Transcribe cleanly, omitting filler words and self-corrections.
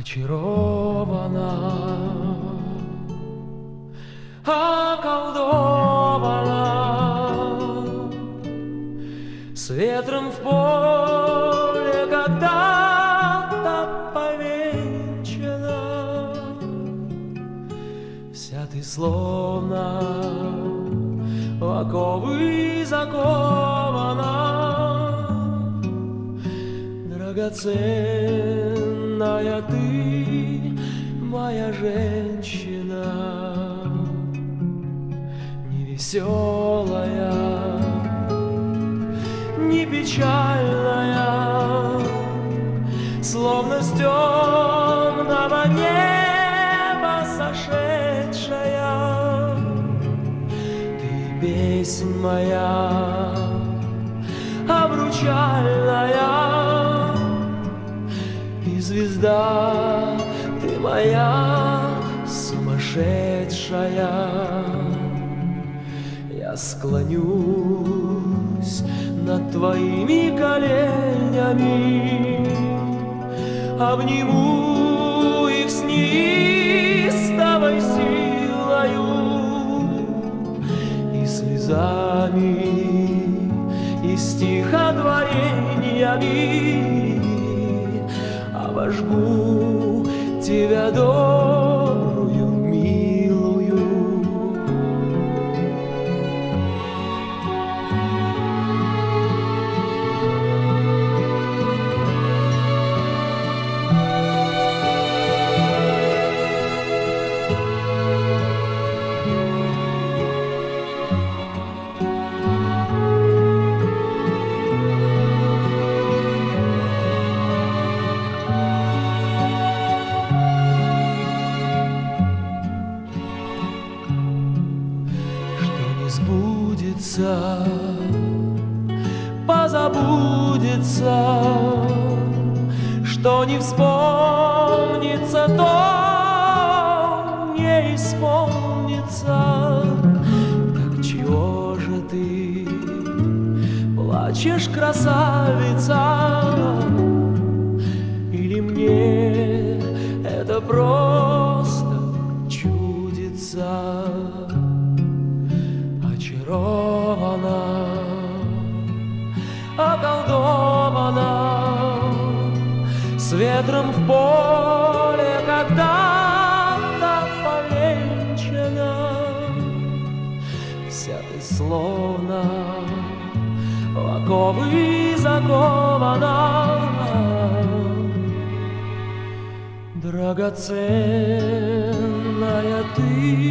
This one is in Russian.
очарована, околдована, с ветром в поле когда-то повенчана. Вся ты словно в оковы закована, драгоценная ты, моя женщина, не веселая, не печальная, словно с темного неба сошедшая. Ты песнь моя обручальная, и звезда ты моя сумасшедшая. Я склонюсь над твоими коленями, обниму их с неистовой силою, и слезами, и стихотворениями обожгу тебя добрую, милую. Сбудется, позабудется, что не вспомнится, то не исполнится. Так чего же ты плачешь, красавица? Или мне это просто чудится? Очарована, околдована, с ветром в поле когда-то повенчана. Вся ты словно в оковы закована, драгоценная ты,